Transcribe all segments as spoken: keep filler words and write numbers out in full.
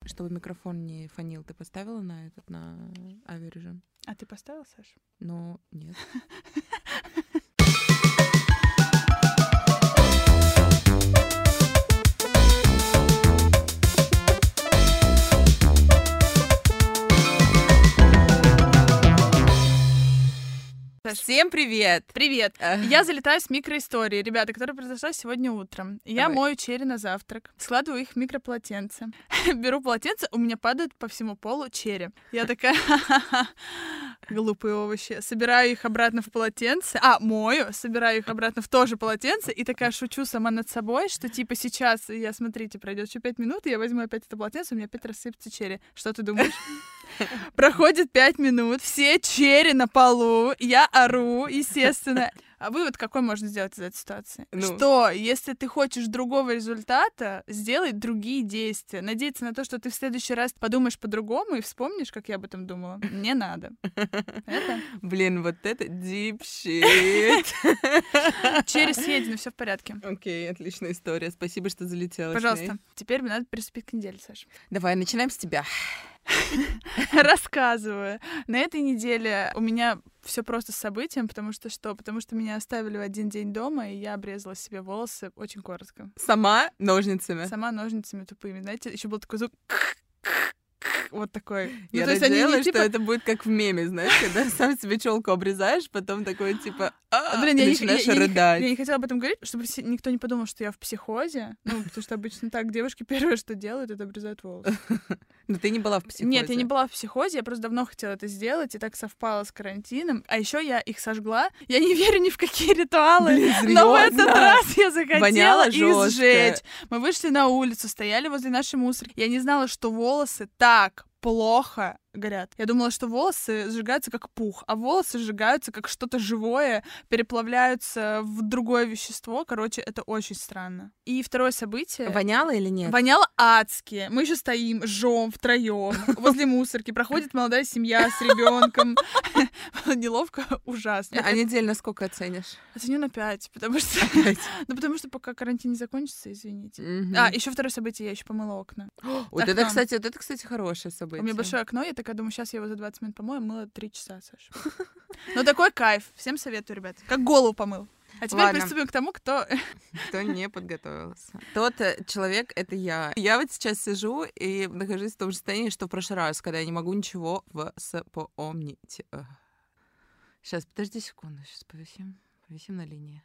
Чтобы микрофон не фонил, ты поставила на этот, на авиарежим? А ты поставила, Саша? Ну, нет. Всем привет! Привет! Я залетаю с микроисторией, ребята, которая произошла сегодня утром. Я Давай. мою черри на завтрак, складываю их в микрополотенце. Беру полотенце, у меня падают по всему полу черри. Я такая, ха-ха-ха, глупые овощи. Собираю их обратно в полотенце, а, мою, собираю их обратно в то же полотенце и такая шучу сама над собой, что типа сейчас, я, смотрите, пройдет еще пять минут, и я возьму опять это полотенце, у меня опять рассыпется черри. Что ты думаешь? Проходит пять минут, все черри на полу, я ору, естественно. А вывод какой можно сделать из этой ситуации? Ну. Что, если ты хочешь другого результата, сделай другие действия. Надеяться на то, что ты в следующий раз подумаешь по-другому и вспомнишь, как я об этом думала, не надо. Это? Блин, вот это deep shit. Черри съедены, все в порядке. Окей, отличная история. Спасибо, что залетела. Пожалуйста. Теперь мне надо приступить к неделе, Саша. Давай, начинаем с тебя. Рассказываю. На этой неделе у меня все просто с событием, потому что что? Потому что меня оставили в один день дома, и я обрезала себе волосы очень коротко. Сама ножницами? Сама ножницами тупыми. Знаете, еще был такой звук... Вот такой. Я ну, то есть надеялась, они не, типа... что это будет как в меме, знаешь, когда сам себе челку обрезаешь, потом такой, типа, а, Блин, ты я начинаешь не, я, рыдать. Я не, я не хотела об этом говорить, чтобы все, никто не подумал, что я в психозе. Ну, потому что обычно так девушки первое, что делают, это обрезают волосы. Но ты не была в психозе. Нет, я не была в психозе, я просто давно хотела это сделать, и так совпало с карантином. А еще я их сожгла. Я не верю ни в какие ритуалы, Блин, но в этот раз я захотела Воняло их жёстко. сжечь. Мы вышли на улицу, стояли возле нашей мусорки. Я не знала, что волосы так плохо горят. Я думала, что волосы сжигаются как пух, а волосы сжигаются как что-то живое, переплавляются в другое вещество. Короче, это очень странно. И второе событие... Воняло или нет? Воняло адски. Мы еще стоим, жжем втроем возле мусорки. Проходит молодая семья с ребенком. Неловко, ужасно. А неделю на сколько оценишь? Оценю на пять, потому что... Ну, потому что пока карантин не закончится, извините. А, еще второе событие, я еще помыла окна. Вот это, кстати, вот это, кстати, хорошее событие. У меня большое окно, я такая думаю, сейчас я его за двадцать минут помою, мыла три часа, Саша. Ну, такой кайф. Всем советую, ребят. Как голову помыл. А теперь Ладно. приступим к тому, кто... Кто не подготовился. Тот человек — это я. Я вот сейчас сижу и нахожусь в том же состоянии, что в прошлый раз, когда я не могу ничего вспомнить. Сейчас, подожди секунду, сейчас повисим. Повисим на линии.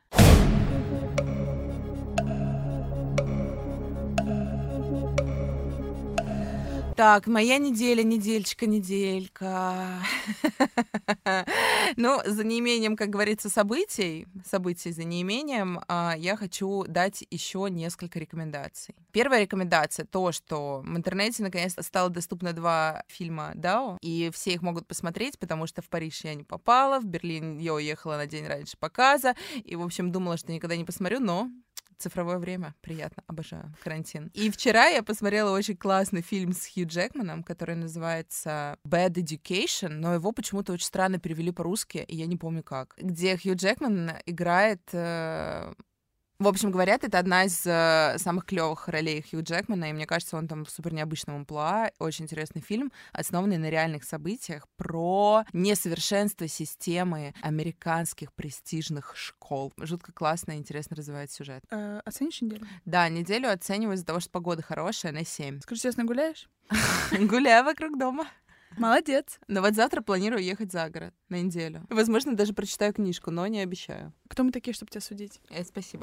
Так, моя неделя, недельчика, неделька. Ну, за неимением, как говорится, событий, событий за неимением, я хочу дать еще несколько рекомендаций. Первая рекомендация — то, что в интернете наконец-то стало доступно два фильма Дао, и все их могут посмотреть, потому что в Париж я не попала, в Берлин я уехала на день раньше показа, и, в общем, думала, что никогда не посмотрю, но... Цифровое время. Приятно. Обожаю. Карантин. И вчера я посмотрела очень классный фильм с Хью Джекманом, который называется Bad Education, но его почему-то очень странно перевели по-русски, и я не помню как. Где Хью Джекман играет... Э... В общем, говорят, это одна из э, самых клевых ролей Хью Джекмана, и мне кажется, он там в супер необычном амплуа. Очень интересный фильм, основанный на реальных событиях про несовершенство системы американских престижных школ. Жутко классно и интересно развивает сюжет. Э, оценишь неделю? Да, неделю оцениваю из-за того, что погода хорошая, на семь. Скажи честно, гуляешь? Гуляю вокруг дома. Молодец. Но вот завтра планирую ехать за город на неделю. Возможно, даже прочитаю книжку, но не обещаю. Кто мы такие, чтобы тебя судить? Э, спасибо.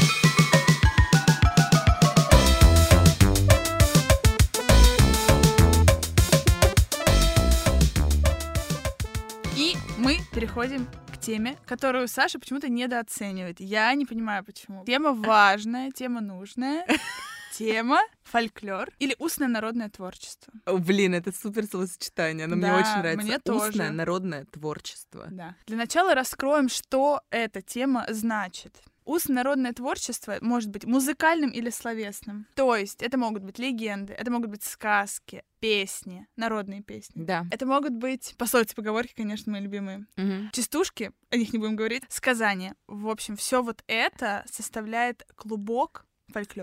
И мы переходим к теме, которую Саша почему-то недооценивает. Я не понимаю, почему. Тема важная, тема нужная. Тема фольклор или устное народное творчество. О, блин, это супер словосочетание, оно да, мне очень нравится. Мне устное тоже. народное творчество. Да. Для начала раскроем, что эта тема значит. Устное народное творчество может быть музыкальным или словесным. То есть это могут быть легенды, это могут быть сказки, песни, народные песни. Да. Это могут быть пословицы, поговорки, конечно, мои любимые. Угу. Частушки, о них не будем говорить, сказания. В общем, все вот это составляет клубок фольклорный.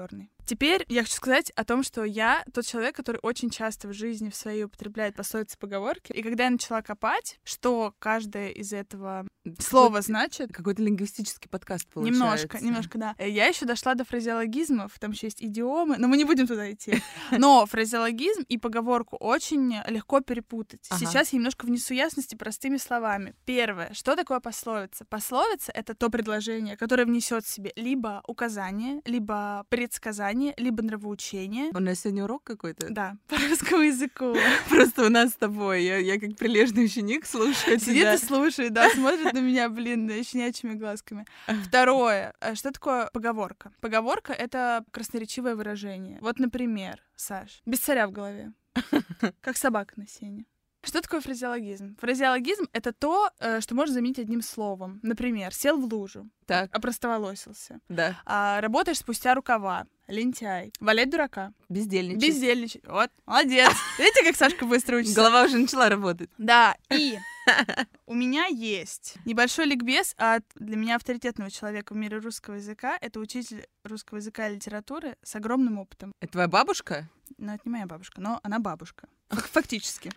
Теперь я хочу сказать о том, что я тот человек, который очень часто в жизни в своей употребляет пословицы, поговорки. И когда я начала копать, что каждое из этого слова значит... Какой-то лингвистический подкаст получается. Немножко, немножко, да. Я еще дошла до фразеологизмов, там еще есть идиомы, но мы не будем туда идти. Но фразеологизм и поговорку очень легко перепутать. Ага. Сейчас я немножко внесу ясности простыми словами. Первое. Что такое пословица? Пословица — это то предложение, которое внесет в себе либо указание, либо предсказание, либо нравоучение. У нас сегодня урок какой-то? Да, по русскому языку. Просто у нас с тобой. Я, я как прилежный ученик слушаю Сидит тебя. и слушает, да, смотрит на меня, блин, щенячьими глазками. Второе. Что такое поговорка? Поговорка — это красноречивое выражение. Вот, например, Саш, без царя в голове, как собака на сене. Что такое фразеологизм? Фразеологизм — это то, что можно заменить одним словом. Например, сел в лужу, Так. опростоволосился. Да. А, работаешь спустя рукава. Лентяй. Валять дурака. Бездельничать. Бездельничать. Вот, молодец. Видите, как Сашка быстро учится? Голова уже начала работать. Да, и у меня есть небольшой ликбез от для меня авторитетного человека в мире русского языка. Это учитель русского языка и литературы с огромным опытом. Это твоя бабушка? Ну, это не моя бабушка, но она бабушка. Фактически.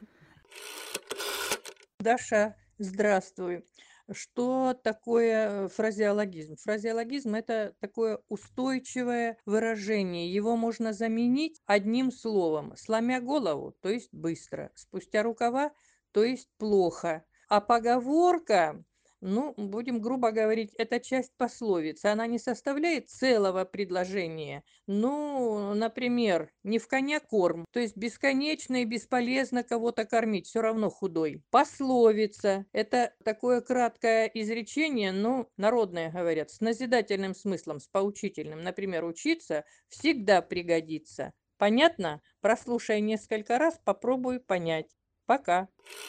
Даша, здравствуй. Что такое фразеологизм? Фразеологизм — это такое устойчивое выражение. Его можно заменить одним словом. Сломя голову, то есть быстро. Спустя рукава, то есть плохо. А поговорка, ну, будем грубо говорить, это часть пословицы. Она не составляет целого предложения. Ну, например, не в коня корм, то есть бесконечно и бесполезно кого-то кормить, все равно худой. Пословица – это такое краткое изречение, ну, народное говорят, с назидательным смыслом, с поучительным. Например, учиться всегда пригодится. Понятно? Прослушай несколько раз, попробуй понять. Пока.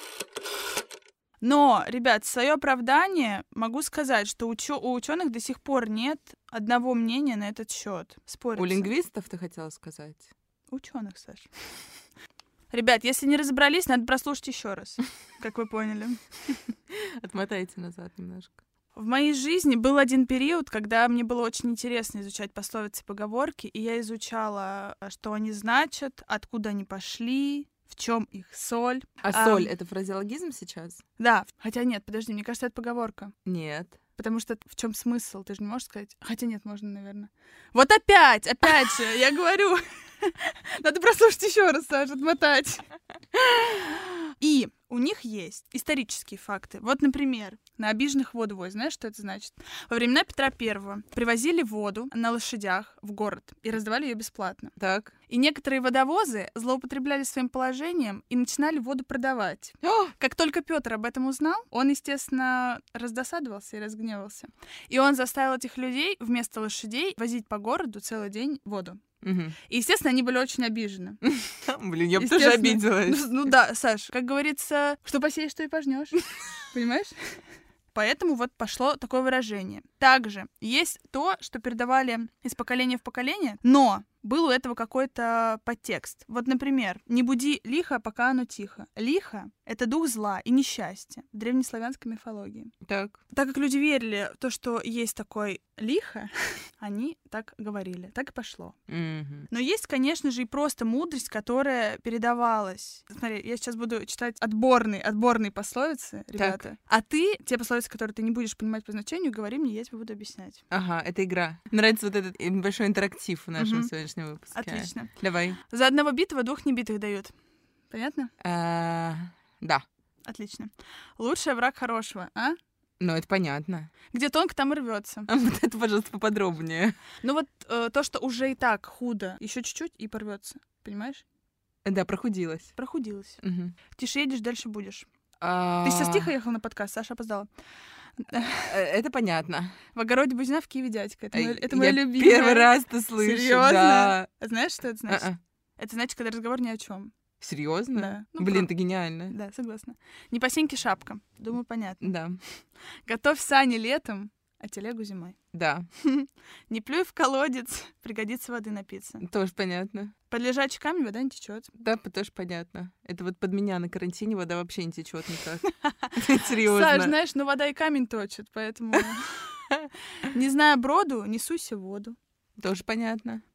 Но, ребят, в свое оправдание могу сказать, что учё- у ученых до сих пор нет одного мнения на этот счет. Спорится. У лингвистов ты хотела сказать? Ученых, Саш. Ребят, если не разобрались, надо прослушать еще раз, как вы поняли. Отмотайте назад немножко. В моей жизни был один период, когда мне было очень интересно изучать пословицы и поговорки, и я изучала, что они значат, откуда они пошли, в чем их соль. А, а соль — это фразеологизм сейчас? Да. Хотя нет, подожди, мне кажется, это поговорка. Нет. Потому что в чем смысл? Ты же не можешь сказать. Хотя нет, можно, наверное. Вот опять, опять же, я говорю. Надо прослушать еще раз, Саша, отмотать. И у них есть исторические факты. Вот, например, на обиженных воду возят. Знаешь, что это значит? Во времена Петра Первого привозили воду на лошадях в город и раздавали ее бесплатно. Так. И некоторые водовозы злоупотребляли своим положением и начинали воду продавать. О! Как только Петр об этом узнал, он, естественно, раздосадовался и разгневался. И он заставил этих людей вместо лошадей возить по городу целый день воду. Угу. И, естественно, они были очень обижены. Блин, я бы тоже обиделась. Ну, ну да, Саш, как говорится, что посеешь, что и пожнешь. Понимаешь? Поэтому вот пошло такое выражение. Также есть то, что передавали из поколения в поколение, но был у этого какой-то подтекст. Вот, например, «Не буди лихо, пока оно тихо». Лихо — это дух зла и несчастья в древнеславянской мифологии. Так. Так как люди верили в то, что есть такой лихо, они так говорили. Так и пошло. Угу. Но есть, конечно же, и просто мудрость, которая передавалась. Смотри, я сейчас буду читать отборные, отборные пословицы, ребята. Так. А ты, те пословицы, которые ты не будешь понимать по значению, говори мне, я тебе буду объяснять. Ага, это игра. Нравится вот этот большой интерактив в нашем Мгм. сегодняшнем выпуске. Отлично. Давай. За одного битого двух небитых дают. Понятно? А, Да. Отлично. Лучший враг хорошего, а? Ну, это понятно. Где тонко, там и рвется. А вот это, пожалуйста, поподробнее. Ну вот э, то, что уже и так худо, еще чуть-чуть и порвется. Понимаешь? Да, прохудилась. Прохудилась. Мгм. Тише едешь, дальше будешь. А, Ты сейчас тихо ехал на подкаст, Саша опоздала. э, Это понятно. В огороде бузина, в Киеве дядька. Это, моё- Ай, это моя я любимая. первый раз это слышу. Серьезно? Да. А знаешь, что это значит? А-а. Это значит, когда разговор ни о чем. Серьезно? Да. Ну, Блин, про- ты гениально. Да, согласна. Не по сеньке шапка. Думаю, понятно. Да. Готовь сани летом, а телегу зимой. Да, Не плюй в колодец, пригодится воды напиться. тоже понятно. Под лежачий камень вода не течет. Да, п- тоже понятно. Это вот под меня на карантине вода вообще не течет никак. Саш, Серьезно. знаешь, ну вода и камень точит, поэтому... Не зная броду, не суйся в воду. Тоже понятно.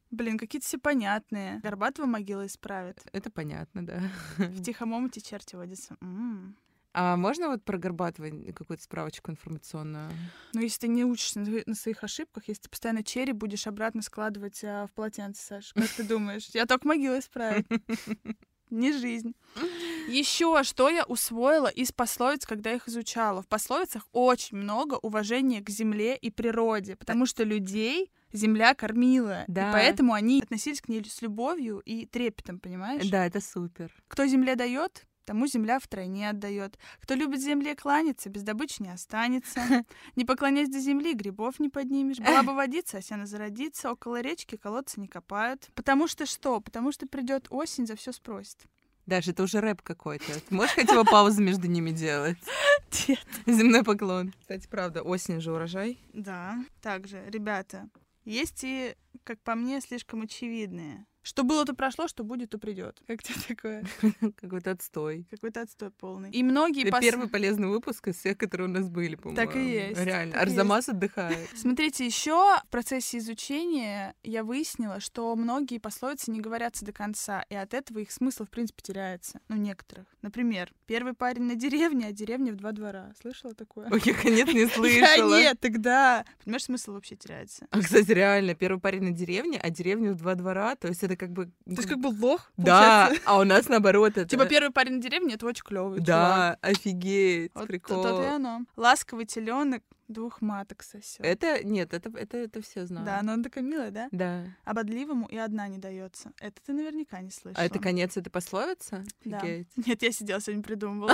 Блин, какие-то все понятные. Горбатова могила исправит. Это понятно, да. В тихом омуте черти водятся. М. А можно вот про Горбатова какую-то справочку информационную? Ну, если ты не учишься на сво- на своих ошибках, если ты постоянно черри будешь обратно складывать а, в полотенце, Саш, как ты думаешь? Я только могила исправить. Не жизнь. Еще что я усвоила из пословиц, когда их изучала. В пословицах очень много уважения к земле и природе, потому что людей земля кормила. Да. И поэтому они относились к ней с любовью и трепетом, понимаешь? Да, это супер. Кто земле дает, тому земля втройне отдает. Кто любит земле кланяться, без добычи не останется. Не поклонясь до земли, грибов не поднимешь. Была бы водица, а сено зародится. Около речки колодцы не копают. Потому что что? Потому что придет осень, за все спросит. Даже это уже рэп какой-то. Ты можешь хотя бы паузу между ними делать? Нет. Земной поклон. Кстати, правда, осень же урожай. Да. Также, ребята, есть и, как по мне, слишком очевидные. Что было, то прошло, что будет, то придет. Как тебе такое? Какой-то отстой. Какой-то отстой полный. И многие... Это пос- первый полезный выпуск из всех, которые у нас были, по-моему. Так и есть, Реально. так и Арзамас отдыхает. Смотрите, еще в процессе изучения я выяснила, что многие пословицы не говорятся до конца, и от этого их смысл, в принципе, теряется. Ну, некоторых. Например, первый парень на деревне, а деревня в два двора. Слышала такое? Ой, я, конечно, не Я слышала. нет, тогда. Понимаешь, смысл вообще теряется. А, кстати, реально, первый парень на деревне, а деревня в два двора, то есть это как бы... То есть как бы лох, Да, получается. а у нас наоборот это... Типа первый парень на деревне — это очень клевый. Да, офигеть, Вот прикол. то-то и оно. Ласковый теленок двух маток сосет. Это, нет, это, это, это все знаю. Да, но он такая милая, да? Да. А бодливому и одна не дается. Это ты наверняка не слышала. А это конец этой пословицы? Да. Офигеть. Нет, я сидела сегодня придумывала.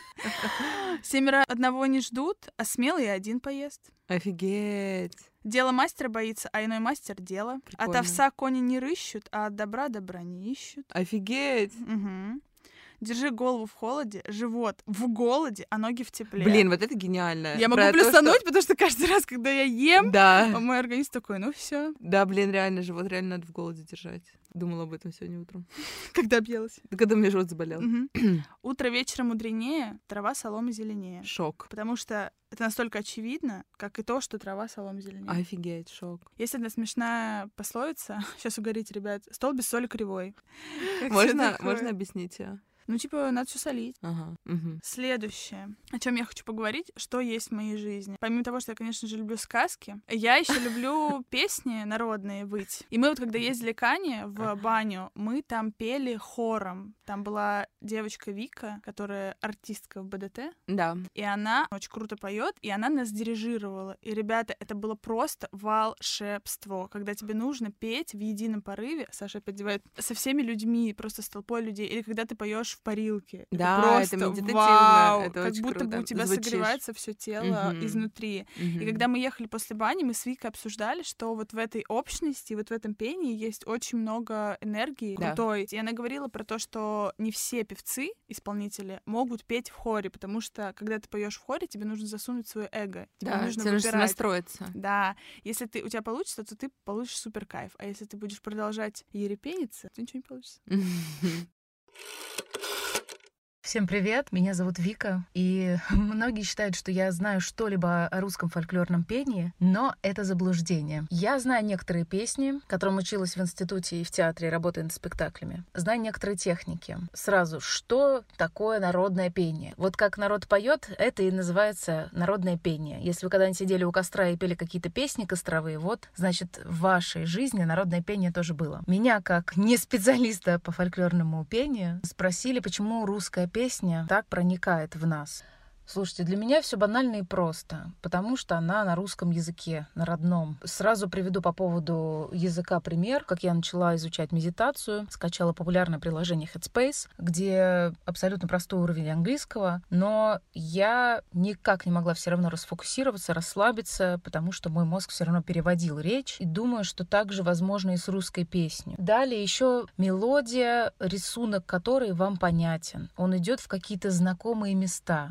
Семеро одного не ждут, а смелый один поест. Офигеть. Дело мастера боится, а иной мастер дело. Прикольно. От овса кони не рыщут, а от добра добра не ищут. Офигеть. Мгм. Держи голову в холоде, живот в голоде, а ноги в тепле. Блин, вот это гениально. Я могу Про то, плюсануть, потому что каждый раз, когда я ем, что- Да. мой организм такой, ну все, Да, блин, реально, живот реально надо в голоде держать. Думала об этом сегодня утром. когда объелась. Да когда у меня живот заболел. Мгм. Утро вечера мудренее, трава соломы зеленее. Шок. Потому что это настолько очевидно, как и то, что трава соломы зеленее. Офигеть, шок. Есть одна смешная пословица. Сейчас угорите, ребят. Стол без соли кривой. Как Можно, тебе такое? можно объяснить? а? Ну, типа, надо все солить. Ага. Мгм. Следующее, о чем я хочу поговорить, что есть в моей жизни. Помимо того, что я, конечно же, люблю сказки, я еще люблю песни народные выть. И мы вот, когда ездили к Ане в баню, мы там пели хором. Там была девочка Вика, которая артистка в БДТ, Да. и она очень круто поет, и она нас дирижировала. И, ребята, это было просто волшебство, когда тебе нужно петь в едином порыве. Саша опять девает со всеми людьми, просто с толпой людей. Или когда ты поешь в парилке. Да, просто это медитативно, вау, это как очень будто бы круто. у тебя Звучишь. согревается все тело Мгм. изнутри. Мгм. И когда мы ехали после бани, мы с Викой обсуждали, что вот в этой общности, вот в этом пении есть очень много энергии Да. крутой. И она говорила про то, что не все певцы, исполнители, могут петь в хоре, потому что когда ты поешь в хоре, тебе нужно засунуть свое эго. Тебе Да, нужно тебе нужно выбирать. настроиться. Да, если ты, у тебя получится, то ты получишь супер кайф. А если ты будешь продолжать ерепениться, то ничего не получится. Всем привет, меня зовут Вика, и многие считают, что я знаю что-либо о русском фольклорном пении, но это заблуждение. Я знаю некоторые песни, которым училась в институте и в театре, работая над спектаклями. Знаю некоторые техники. Сразу, что такое народное пение? Вот как народ поет, это и называется народное пение. Если вы когда-нибудь сидели у костра и пели какие-то песни костровые, вот, значит, в вашей жизни народное пение тоже было. Меня, как не специалиста по фольклорному пению, спросили, почему русская песня песня так проникает в нас. Слушайте, для меня все банально и просто, потому что она на русском языке, на родном. Сразу приведу по поводу языка пример. Как я начала изучать медитацию, скачала популярное приложение Headspace, где абсолютно простой уровень английского, но я никак не могла все равно расфокусироваться, расслабиться, потому что мой мозг все равно переводил речь. И думаю, что также возможно и с русской песней. Далее еще мелодия, рисунок которой вам понятен. Он идет в какие-то знакомые места. Сюжет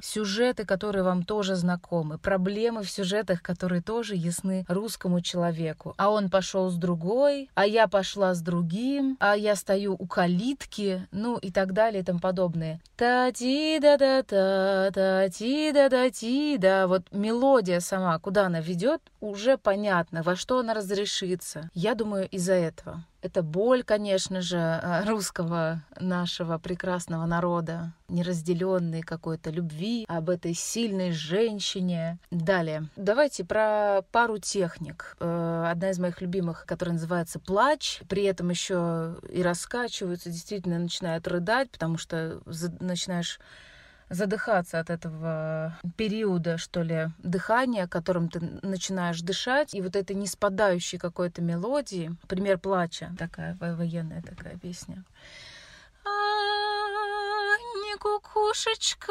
сюжеты, которые вам тоже знакомы, проблемы в сюжетах, которые тоже ясны русскому человеку. А он пошел с другой, а я пошла с другим, а я стою у калитки, ну и так далее и тому подобное. Та-ти-да-да-та, та-ти-да-да-ти-да. Вот мелодия сама, куда она ведет, уже понятно, во что она разрешится. Я думаю, из-за этого. Это боль, конечно же, русского нашего прекрасного народа, неразделенной какой-то любви, об этой сильной женщине. Далее. Давайте про пару техник. Одна из моих любимых, которая называется «Плач». При этом еще и раскачиваются, действительно начинают рыдать, потому что начинаешь задыхаться от этого периода, что ли, дыхания, которым ты начинаешь дышать, и вот этой неспадающей какой-то мелодии. Пример «Плача». Такая военная такая песня. А, не кукушечка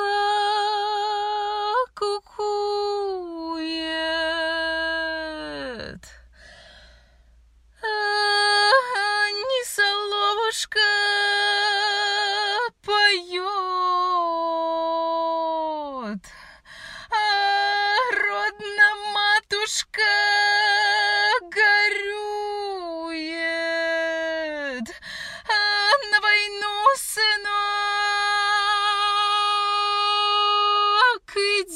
кукует, а, не соловушка поет. А родна матушка горюет, а на войну сынок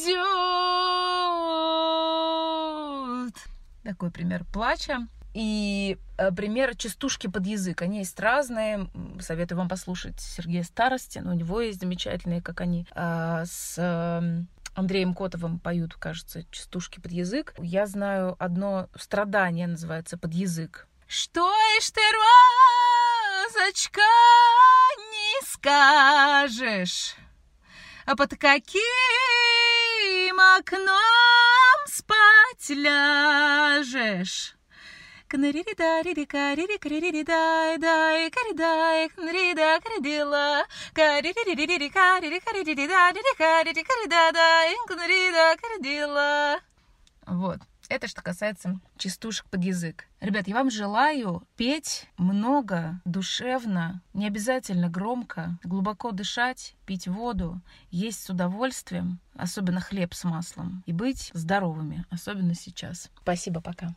идет. Такой пример плача. И э, пример частушки под язык. Они есть разные. Советую вам послушать Сергея Старостина. У него есть замечательные, как они э, с э, Андреем Котовым поют, кажется, частушки под язык. Я знаю одно страдание, называется «Под язык». Что ишь ты, розочка, не скажешь, а под каким окном спать ляжешь? Кнариридарири карири карири дай дай каридай кнарида каридила кариририри карири карири дарири карири карида дай кнарида каридила. Вот. Это что касается частушек под язык. Ребят, я вам желаю петь много, душевно, не обязательно громко, глубоко дышать, пить воду, есть с удовольствием, особенно хлеб с маслом, и быть здоровыми, особенно сейчас. Спасибо, пока.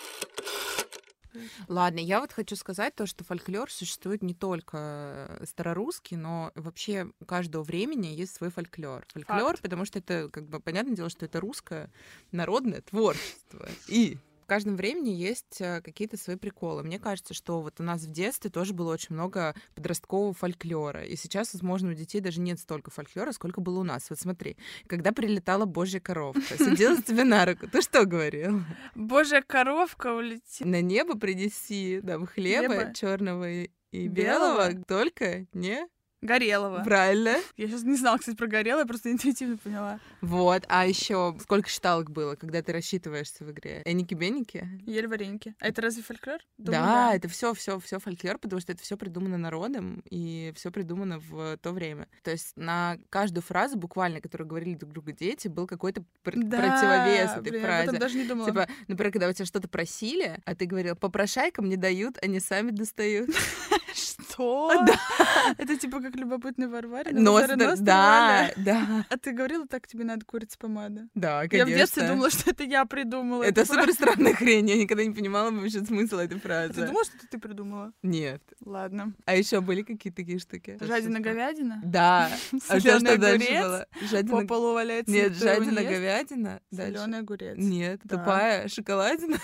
Ладно, я вот хочу сказать то, что фольклор существует не только старорусский, но вообще у каждого времени есть свой фольклор. Фольклор, Факт. Потому что это, как бы, понятное дело, что это русское народное творчество. И в каждом времени есть какие-то свои приколы. Мне кажется, что вот у нас в детстве тоже было очень много подросткового фольклора. И сейчас, возможно, у детей даже нет столько фольклора, сколько было у нас. Вот смотри, когда прилетала божья коровка, садилась тебе на руку, ты что говорил? Божья коровка улетит. На небо принеси нам хлеба черного и белого, белого, только не... Горелого. Правильно. Я сейчас не знала, кстати, про Горелого, я просто интуитивно поняла. Вот, а еще сколько считалок было, когда ты рассчитываешься в игре? Эники-беники? Ель-вареники. А это разве фольклор? Думаю, да, да, это все, все, все фольклор, потому что это все придумано народом и все придумано в то время. То есть на каждую фразу, буквально, которую говорили друг другу дети, был какой-то пр- да, противовес этой блин, фразе. Я об этом даже не думала. Типа, например, когда у тебя что-то просили, а ты говорил, попрошайкам не дают, они сами достают. Что? Да. Это типа как любопытный Варварин? Нос, да, да, да. А ты говорила, так тебе надо курица помада? Да, конечно. Я в детстве думала, что это я придумала. Это супер странная хрень, я никогда не понимала вообще смысл этой фразы. А ты думала, что это ты придумала? Нет. Ладно. А еще были какие-то такие штуки? Жадина-говядина? Да. А что Соленый дальше огурец? было? Жадина... По полу валяется. Нет, жадина-говядина. Соленый огурец. Нет, Да. тупая шоколадина.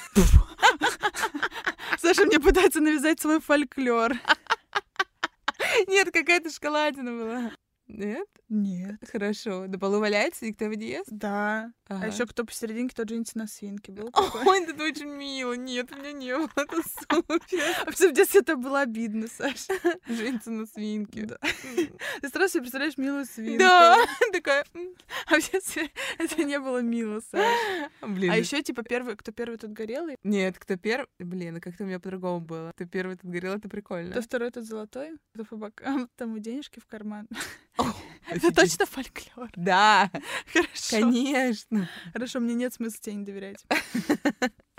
Саша мне пытается навязать свой фольклор. Нет, какая-то шоколадина была. Нет? Нет. Хорошо. На полу валяется, никто его не ест? Да. Ага. А еще кто посерединке, тот женится на свинке. Был Ой, это очень мило. Нет, у меня не было. Это супер. Вообще в детстве это было обидно, Саша. Жениться на свинке. Да. Ты сразу себе представляешь милую свинку. Да, такая. А в детстве это не было мило, Саша. Блин. А еще типа первый, кто первый, тот горелый. Нет, кто первый... Блин, а как-то у меня по-другому было. Кто первый, тот горел, это прикольно. Кто второй, тот золотой. Кто по бокам, тому денежки в карман. О, это точно фольклор. Да, Хорошо. конечно. Хорошо, мне нет смысла тебе не доверять.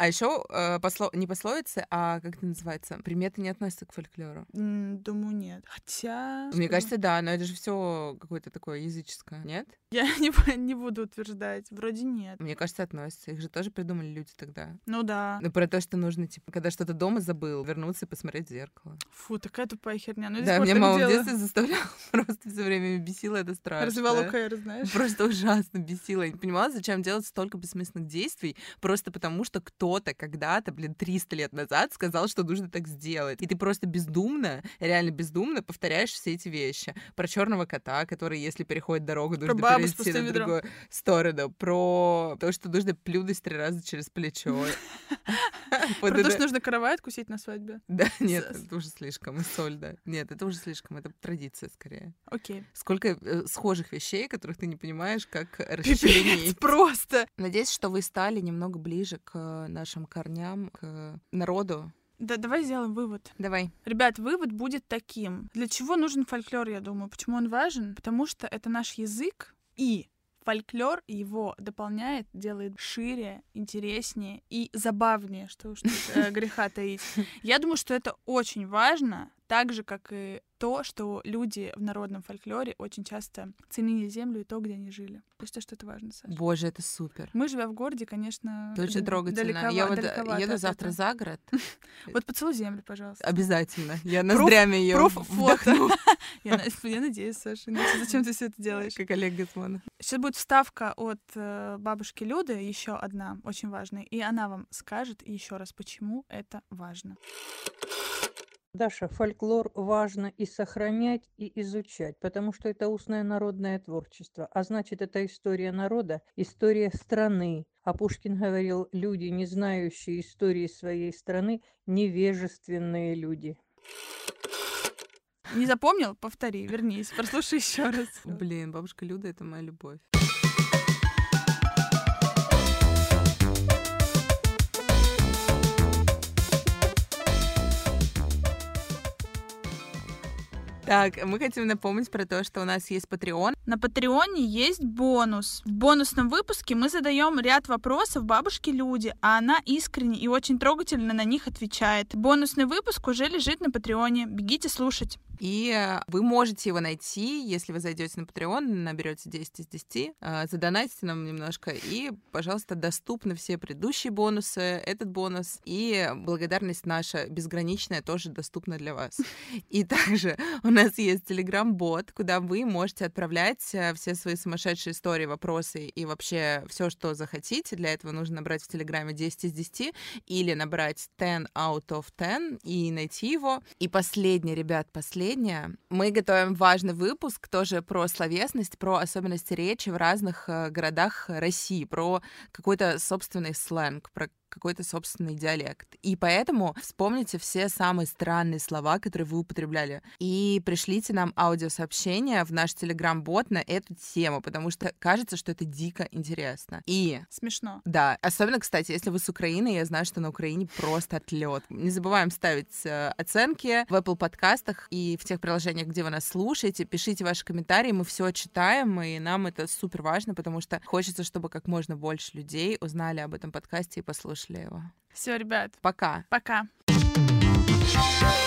А еще э, посло... не пословицы, а как это называется? Приметы не относятся к фольклору. М, Думаю, нет. Хотя... Мне что- кажется, да, но это же все какое-то такое языческое, нет? Я не, бу- не буду утверждать. Вроде нет. Мне кажется, относятся. Их же тоже придумали люди тогда. Ну да. Ну, про то, что нужно, типа, когда что-то дома забыл, вернуться и посмотреть в зеркало. Фу, такая тупая херня. Ну, я до Да, сих пор меня так мама в делаю. детстве заставляла, просто все время бесило, это страшно. Развивала ОКР, знаешь. Просто ужасно бесило. Я не понимала, зачем делать столько бессмысленных действий, просто потому что кто-то когда-то, блин, триста лет назад сказал, что нужно так сделать. И ты просто бездумно, реально бездумно повторяешь все эти вещи. Про черного кота, который, если переходит дорогу, нужно бабу с перейти пустым на ведром. другую сторону. Про то, что нужно плюнуть три раза через плечо. Вот Про то, это- что нужно каравай откусить на свадьбе. Да, нет, С- это уже слишком. И соль, да. Нет, это уже слишком. Это традиция скорее. Окей. Сколько э, схожих вещей, которых ты не понимаешь, как Пипец, расчленить. просто. Надеюсь, что вы стали немного ближе к э, нашим корням, к народу. Да, давай сделаем вывод. Давай. Ребят, вывод будет таким. Для чего нужен фольклор, я думаю? Почему он важен? Потому что это наш язык, и фольклор его дополняет, делает шире, интереснее и забавнее, что уж тут э, греха таить. Я думаю, что это очень важно, так же, как и то, что люди в народном фольклоре очень часто ценили землю и то, где они жили. Я считаю, что это важно, Саша. Боже, это супер. Мы, живя в городе, конечно, Это очень д- трогательно. далекова- Я вот э, далековато еду от завтра этого. за город. Вот поцелуй землю, пожалуйста. Обязательно. Я Пруф- ноздрями ее пруф фото. вдохну, Я, на- я надеюсь, Саша, иначе зачем ты все это делаешь? как Олег Газманов. Сейчас будет вставка от э, бабушки Люды, еще одна, очень важная, и она вам скажет еще раз, почему это важно. Даша, фольклор важно и сохранять, и изучать, потому что это устное народное творчество, а значит, это история народа, история страны. А Пушкин говорил, люди, не знающие истории своей страны, невежественные люди. Не запомнил? Повтори, вернись, прослушай еще раз. Блин, бабушка Люда — это моя любовь. Так, мы хотим напомнить про то, что у нас есть Patreon. На Патреоне есть бонус. В бонусном выпуске мы задаем ряд вопросов бабушке Люде, а она искренне и очень трогательно на них отвечает. Бонусный выпуск уже лежит на Патреоне. Бегите слушать. И э, вы можете его найти, если вы зайдете на Patreon, наберете десять из десяти, э, задонатите нам немножко, и, пожалуйста, доступны все предыдущие бонусы, этот бонус, и благодарность наша безграничная тоже доступна для вас. И также у нас есть Telegram-бот, куда вы можете отправлять э, все свои сумасшедшие истории, вопросы и вообще все, что захотите. Для этого нужно набрать в Телеграме десять из десяти или набрать ten out of ten и найти его. И последнее, ребят, последнее. Мы готовим важный выпуск тоже про словесность, про особенности речи в разных э, городах России, про какой-то собственный сленг, про какой-то собственный диалект. И поэтому вспомните все самые странные слова, которые вы употребляли, и пришлите нам аудиосообщение в наш Telegram-бот на эту тему, потому что кажется, что это дико интересно. И Смешно. да, особенно, кстати, если вы с Украины, я знаю, что на Украине просто отлет. Не забываем ставить э, оценки в Apple подкастах и в тех приложениях, где вы нас слушаете. Пишите ваши комментарии, мы все читаем, и нам это супер важно, потому что хочется, чтобы как можно больше людей узнали об этом подкасте и послушали его. Все, ребят, Пока! пока. Thank you.